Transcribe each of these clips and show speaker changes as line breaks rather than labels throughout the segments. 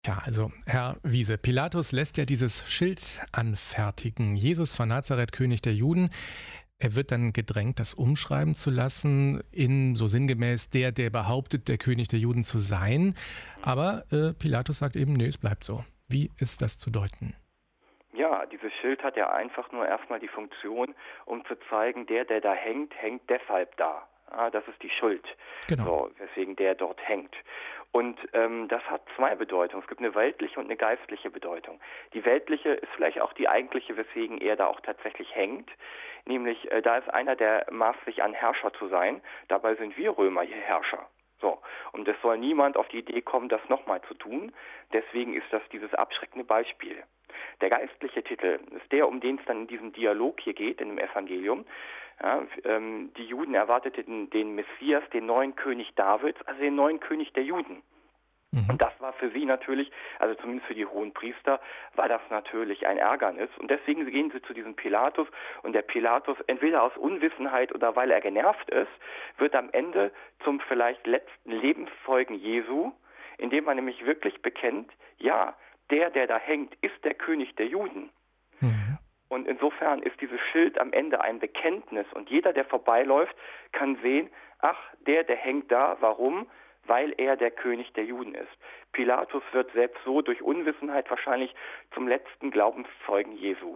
Ja, also Herr Wiese, Pilatus lässt ja dieses Schild anfertigen. Jesus von Nazareth, König der Juden. Er wird dann gedrängt, das umschreiben zu lassen in so sinngemäß der behauptet, der König der Juden zu sein. Aber Pilatus sagt eben, nee, es bleibt so. Wie ist das zu deuten?
Ja, dieses Schild hat ja einfach nur erstmal die Funktion, um zu zeigen, der da hängt, hängt deshalb da. Ja, das ist die Schuld,
Genau.
so, weswegen der dort hängt. Und das hat zwei Bedeutungen. Es gibt eine weltliche und eine geistliche Bedeutung. Die weltliche ist vielleicht auch die eigentliche, weswegen er da auch tatsächlich hängt. Nämlich, da ist einer, der maßt sich an, Herrscher zu sein. Dabei sind wir Römer hier Herrscher. So, und es soll niemand auf die Idee kommen, das nochmal zu tun. Deswegen ist das dieses abschreckende Beispiel. Der geistliche Titel ist der, um den es dann in diesem Dialog hier geht, in dem Evangelium. Ja, die Juden erwarteten den Messias, den neuen König Davids, also den neuen König der Juden. Und das war für sie natürlich, also zumindest für die Hohenpriester, war das natürlich ein Ärgernis. Und deswegen gehen sie zu diesem Pilatus und der Pilatus, entweder aus Unwissenheit oder weil er genervt ist, wird am Ende zum vielleicht letzten Lebenszeugen Jesu, indem man nämlich wirklich bekennt, ja, der da hängt, ist der König der Juden.
Mhm.
Und insofern ist dieses Schild am Ende ein Bekenntnis. Und jeder, der vorbeiläuft, kann sehen, ach, der hängt da. Warum? Weil er der König der Juden ist. Pilatus wird selbst so durch Unwissenheit wahrscheinlich zum letzten Glaubenszeugen Jesu.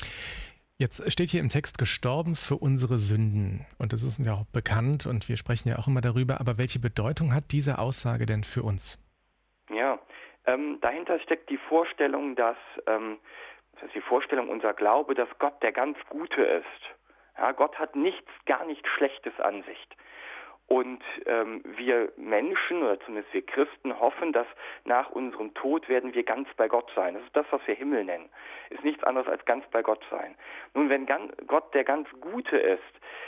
Jetzt steht hier im Text gestorben für unsere Sünden. Und das ist ja auch bekannt und wir sprechen ja auch immer darüber. Aber welche Bedeutung hat diese Aussage denn für uns?
Ja, dahinter steckt die Vorstellung, das ist die Vorstellung, unser Glaube, dass Gott der ganz Gute ist. Ja, Gott hat gar nichts Schlechtes an sich. Und wir Menschen, oder zumindest wir Christen, hoffen, dass nach unserem Tod werden wir ganz bei Gott sein. Das ist das, was wir Himmel nennen. Ist nichts anderes als ganz bei Gott sein. Nun, wenn Gott der ganz Gute ist,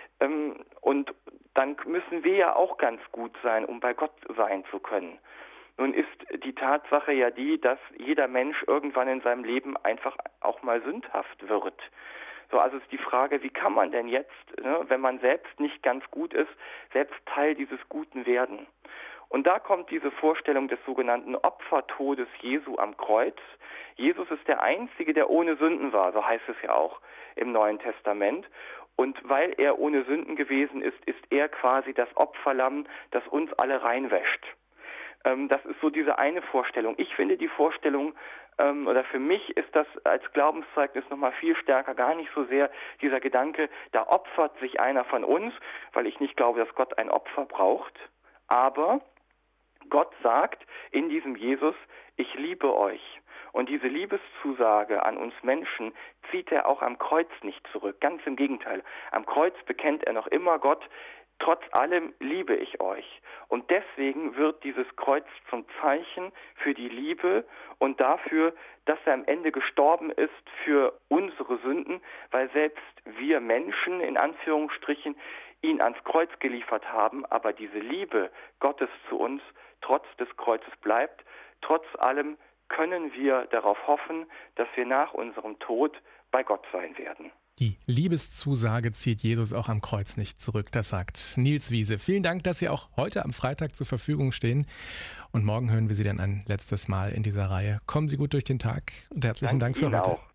und dann müssen wir ja auch ganz gut sein, um bei Gott sein zu können. Nun ist die Tatsache ja die, dass jeder Mensch irgendwann in seinem Leben einfach auch mal sündhaft wird. So, also ist die Frage, wie kann man denn jetzt, wenn man selbst nicht ganz gut ist, selbst Teil dieses Guten werden? Und da kommt diese Vorstellung des sogenannten Opfertodes Jesu am Kreuz. Jesus ist der Einzige, der ohne Sünden war, so heißt es ja auch im Neuen Testament. Und weil er ohne Sünden gewesen ist, ist er quasi das Opferlamm, das uns alle reinwäscht. Das ist so diese eine Vorstellung. Ich finde die Vorstellung, oder für mich ist das als Glaubenszeugnis nochmal viel stärker, gar nicht so sehr dieser Gedanke, da opfert sich einer von uns, weil ich nicht glaube, dass Gott ein Opfer braucht. Aber Gott sagt in diesem Jesus, ich liebe euch. Und diese Liebeszusage an uns Menschen zieht er auch am Kreuz nicht zurück. Ganz im Gegenteil. Am Kreuz bekennt er noch immer Gott, trotz allem liebe ich euch. Und deswegen wird dieses Kreuz zum Zeichen für die Liebe und dafür, dass er am Ende gestorben ist für unsere Sünden, weil selbst wir Menschen, in Anführungsstrichen, ihn ans Kreuz geliefert haben, aber diese Liebe Gottes zu uns trotz des Kreuzes bleibt. Trotz allem können wir darauf hoffen, dass wir nach unserem Tod bei Gott sein werden.
Die Liebeszusage zieht Jesus auch am Kreuz nicht zurück, das sagt Nils Wiese. Vielen Dank, dass Sie auch heute am Freitag zur Verfügung stehen. Und morgen hören wir Sie dann ein letztes Mal in dieser Reihe. Kommen Sie gut durch den Tag und herzlichen Dank für heute.
Auch.